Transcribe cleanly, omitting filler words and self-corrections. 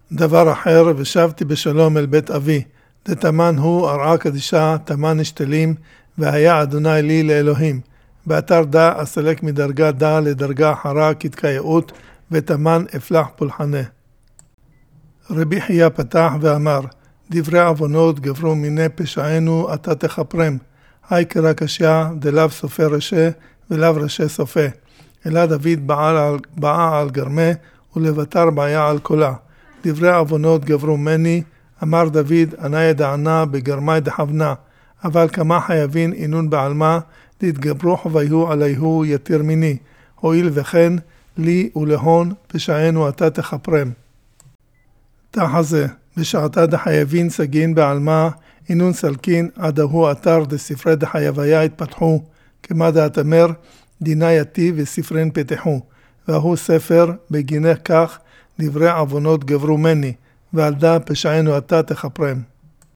דבר אחר, ושבתי בשלום אל בית אבי, דתמן הוא ארעה קדישה, תמן אשתלים, והיה אדוני לי לאלוהים. באתר דה אסלק מדרגה דה לדרגה אחרה כתקייעות, ותמן אפלח פולחנה. רבי חייא פתח ואמר, דברי עוונות גברו מיני פשענו, אתה תכפרם. היי קרא קשיא, דלאו סופה רשע, ולאו רשע סופה. אלא דוד באה על גרמה, ולבטר בעיה על קולה. דברי עוונות גברו מני, אמר דוד, ענה ידענה בגרמי דחבנה, אבל כמה חייבין אינון בעלמה, תתגברו חוויהו עליהו יתיר מיני, הואיל וכן לי ולהון פשענו אתה תכפרם. תחזה, בשעתה דחייבין סגין בעלמה, אינון סלקין עד הוא אתר דספרי דחייביה התפתחו, כמה דאתמר דינה יתי וספרין פתחו, והוא ספר בגינך כך דברי עוונות גברו מני, ועל דה פשענו אתה תכפרם.